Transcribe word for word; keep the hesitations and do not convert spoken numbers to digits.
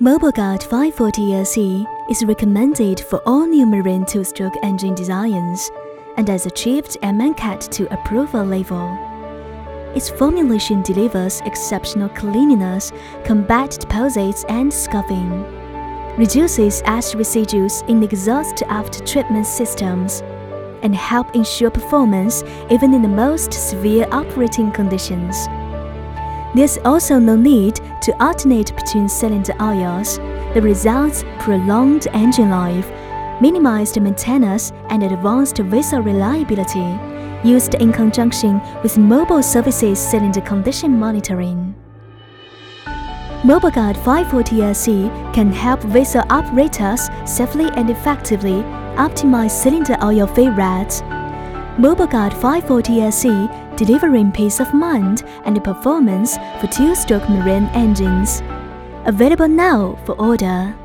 MobileGuard five forty L C is recommended for all new marine two-stroke engine designs and has achieved M N C A T to approval level. Its formulation delivers exceptional cleanliness, combats deposits and scuffing, reduces ash residues in exhaust after-treatment systems, and help ensure performance even in the most severe operating conditions. There's also no need to alternate between cylinder oils. The results prolonged engine life, minimized maintenance, and advanced vessel reliability, used in conjunction with Mobile Services cylinder condition monitoring. MobileGuard five forty L C can help vessel operators safely and effectively optimize cylinder oil fill rates. MobileGuard five forty L C delivering peace of mind and performance for two-stroke marine engines. Available now for order.